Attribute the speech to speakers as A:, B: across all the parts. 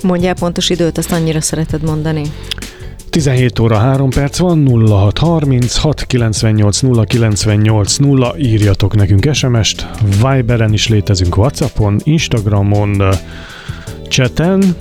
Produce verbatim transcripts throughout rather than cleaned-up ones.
A: Mondjál pontos időt, azt annyira szereted mondani.
B: tizenhét óra három perc van, nulla hat harminc hat kilencvennyolc nulla kilencvennyolc nulla, írjatok nekünk es em est, Viberen is létezünk, WhatsAppon, Instagramon, chaten,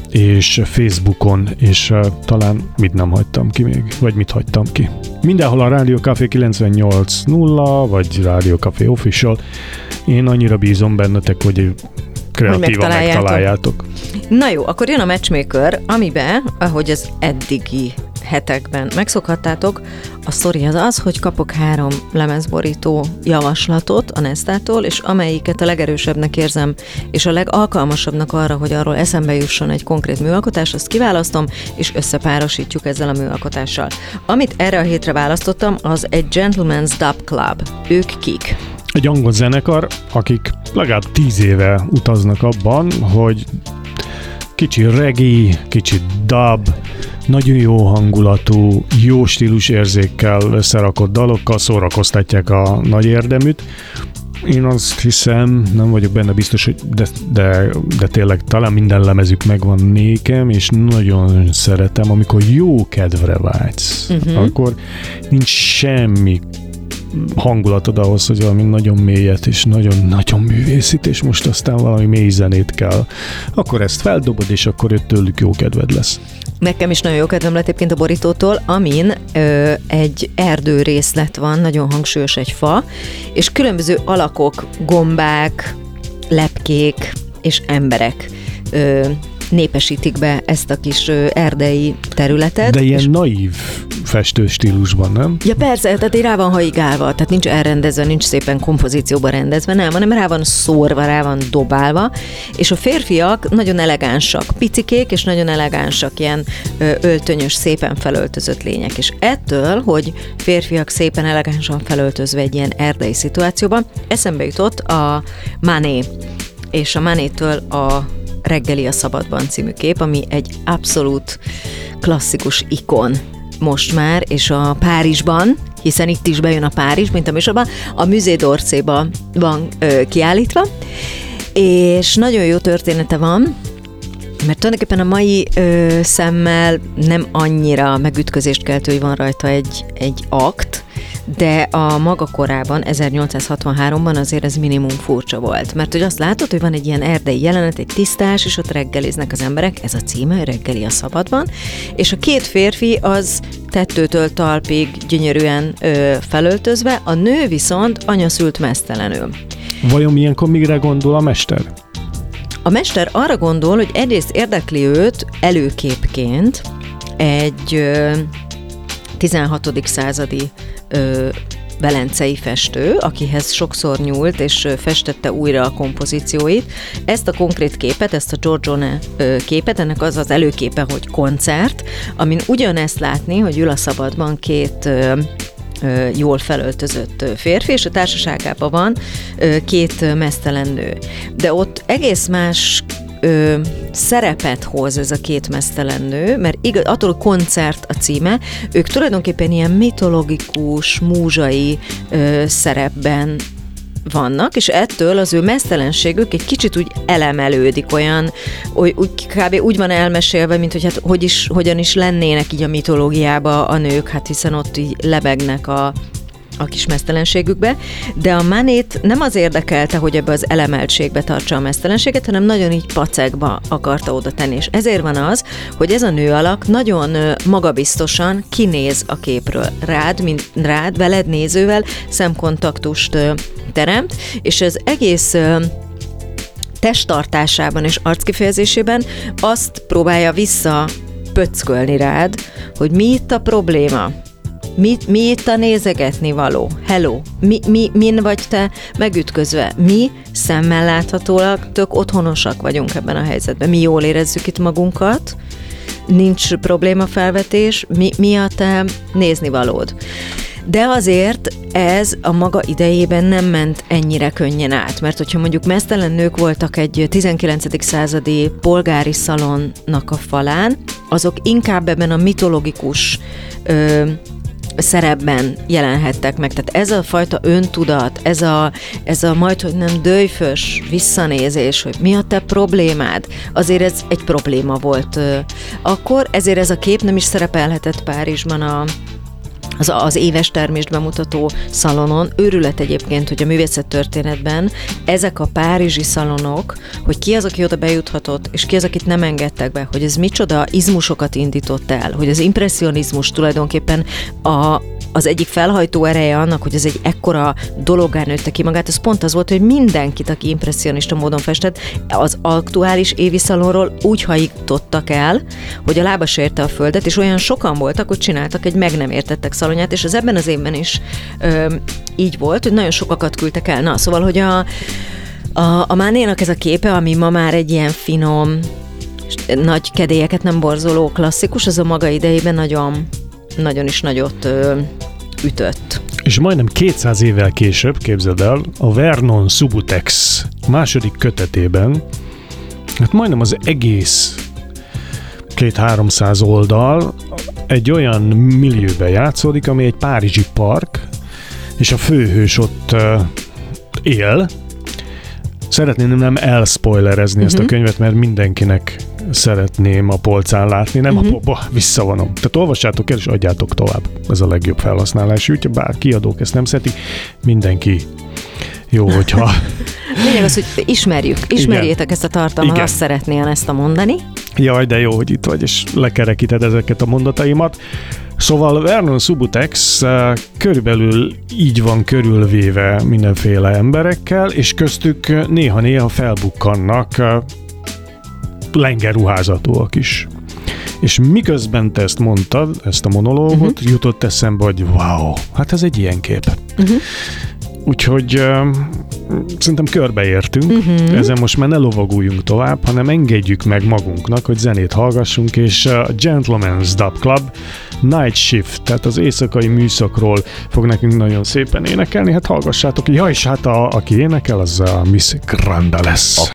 B: és Facebookon, és uh, talán mit nem hagytam ki még, vagy mit hagytam ki. Mindenhol a Rádió Café kilencvennyolc nulla, vagy Rádió Café Official. Én annyira bízom bennetek, hogy kreatívan megtaláljátok. megtaláljátok.
A: Na jó, akkor jön a Matchmaker, amiben, ahogy az eddigi hetekben megszokhattátok, a sztori az az, hogy kapok három lemezborító javaslatot a Nesztától, és amelyiket a legerősebbnek érzem, és a legalkalmasabbnak arra, hogy arról eszembe jusson egy konkrét műalkotás, azt kiválasztom, és összepárosítjuk ezzel a műalkotással. Amit erre a hétre választottam, az egy Gentleman's Dub Club. Ők kik?
B: Egy angol zenekar, akik legalább tíz éve utaznak abban, hogy kicsi reggae, kicsi dub, nagyon jó hangulatú, jó stílusérzékkel összerakott dalokkal szórakoztatják a nagy érdeműt. Én azt hiszem, nem vagyok benne biztos, hogy de, de, de tényleg talán minden lemezük megvan nékem, és nagyon szeretem, amikor jó kedvre vágysz. Uh-huh. Akkor nincs semmi hangulatod ahhoz, hogy valami nagyon mélyet és nagyon-nagyon művészít, és most aztán valami mély zenét kell. Akkor ezt feldobod, és akkor tőlük jó kedved lesz.
A: Nekem is nagyon jó kedvem lett egyébként a borítótól, amin ö, egy erdő részlet van, nagyon hangsúlyos egy fa, és különböző alakok, gombák, lepkék és emberek ö, népesítik be ezt a kis ö, erdei területet.
B: De ilyen naív festő stílusban, nem?
A: Ja persze, tehát rá van haigálva, tehát nincs elrendezve, nincs szépen kompozícióban rendezve, nem, hanem rá van szórva, rá van dobálva, és a férfiak nagyon elegánsak, picikék, és nagyon elegánsak, ilyen ö, öltönyös, szépen felöltözött lények, és ettől, hogy férfiak szépen elegánsan felöltözve egy ilyen erdei szituációban, eszembe jutott a Mané, és a Manétől a Reggeli a szabadban című kép, ami egy abszolút klasszikus ikon most már, és a Párizsban, hiszen itt is bejön a Párizs, mint a műsorban, a Musée d'Orsayban van ö, kiállítva, és nagyon jó története van, mert tulajdonképpen a mai ö, szemmel nem annyira megütközést keltő, hogy van rajta egy, egy akt, de a maga korában, ezernyolcszázhatvanháromban azért ez minimum furcsa volt. Mert hogy azt látod, hogy van egy ilyen erdei jelenet, egy tisztás, és ott reggeliznek az emberek, ez a címe, Reggeli a szabadban, és a két férfi az tettőtől talpig gyönyörűen ö, felöltözve, a nő viszont anyaszült meztelenül.
B: Vajon ilyenkor mire gondol a mester?
A: A mester arra gondol, hogy egyrészt érdekli őt előképként egy ö, tizenhatodik századi ö, velencei festő, akihez sokszor nyúlt, és festette újra a kompozícióit. Ezt a konkrét képet, ezt a Giorgione képet, ennek az az előképe, hogy koncert, amin ugyanezt látni, hogy ül a szabadban két ö, ö, jól felöltözött férfi, és a társaságában van ö, két meztelen nő. De ott egész más Ö, szerepet hoz ez a két meztelen nő, mert igaz, attól a koncert a címe, ők tulajdonképpen ilyen mitológikus, múzsai ö, szerepben vannak, és ettől az ő meztelenségük egy kicsit úgy elemelődik, olyan, úgy, úgy, kb. Úgy van elmesélve, mint hogy hát hogy is, hogyan is lennének így a mitológiába a nők, hát hiszen ott így lebegnek a a kis meztelenségükbe, de a Manét nem az érdekelte, hogy ebbe az elemeltségbe tartsa a meztelenséget, hanem nagyon így pacekba akarta oda tenni, és ezért van az, hogy ez a nő alak nagyon magabiztosan kinéz a képről. Rád, mint rád, veled nézővel szemkontaktust teremt, és az egész testtartásában és arckifejezésében azt próbálja vissza pöckölni rád, hogy mi itt a probléma. Mi, mi itt a nézegetni való? Hello? Mi, mi, min vagy te megütközve? Mi szemmel láthatólag tök otthonosak vagyunk ebben a helyzetben. Mi jól érezzük itt magunkat, nincs problémafelvetés, mi, mi a te nézni valód? De azért ez a maga idejében nem ment ennyire könnyen át, mert hogyha mondjuk meztelen nők voltak egy tizenkilencedik századi polgári szalonnak a falán, azok inkább ebben a mitológikus ö, szerepben jelenhettek meg. Tehát ez a fajta öntudat, ez a, ez a majd, hogy nem döjfös visszanézés, hogy mi a te problémád, azért ez egy probléma volt akkor, ezért ez a kép nem is szerepelhetett Párizsban a Az, az éves termést bemutató szalonon. Őrület egyébként, hogy a művészettörténetben ezek a párizsi szalonok, hogy ki az, aki oda bejuthatott, és ki az, akit nem engedtek be, hogy ez micsoda izmusokat indított el, hogy az impresszionizmus tulajdonképpen a az egyik felhajtó ereje annak, hogy ez egy ekkora dologgá nőtte ki magát, az pont az volt, hogy mindenkit, aki impresszionista módon festett, az aktuális évi szalonról úgy hajítottak el, hogy a lába sérte a földet, és olyan sokan voltak, hogy csináltak egy meg nem értettek szalonját, és ez ebben az évben is ö, így volt, hogy nagyon sokakat küldtek el. Na, szóval, hogy a, a, a Manénak ez a képe, ami ma már egy ilyen finom, nagy kedélyeket nem borzoló klasszikus, az a maga idejében nagyon nagyon is nagyot ö, ütött.
B: És majdnem kétszáz évvel később, képzeld el, a Vernon Subutex második kötetében, hát majdnem az egész két-háromszáz oldal egy olyan millióben játszódik, ami egy párizsi park, és a főhős ott uh, él. Szeretném nem elspoilerezni uh-huh. ezt a könyvet, mert mindenkinek szeretném a polcán látni, nem uh-huh. a po- visszavonom. Tehát olvassátok el, és adjátok tovább. Ez a legjobb felhasználási útja, bár kiadók ezt nem szeretik, mindenki jó, hogyha...
A: Lényeg az, hogy ismerjük, ismerjétek Igen. ezt a tartalmat, Igen. azt szeretném ezt a mondani.
B: Jaj, de jó, hogy itt vagy, és lekerekíted ezeket a mondataimat. Szóval Vernon Subutex uh, körülbelül így van körülvéve mindenféle emberekkel, és köztük néha-néha felbukkannak uh, lengerruházatúak is. És miközben te ezt mondtad, ezt a monológot, uh-huh. jutott eszembe, hogy wow, hát ez egy ilyen kép. Uh-huh. Úgyhogy uh, szerintem körbeértünk, uh-huh. ezen most már ne lovaguljunk tovább, hanem engedjük meg magunknak, hogy zenét hallgassunk, és a Gentleman's Dub Club Night Shift, tehát az éjszakai műszakról fog nekünk nagyon szépen énekelni, hát hallgassátok. Ja, és hát a, aki énekel, az a Miss Granda lesz.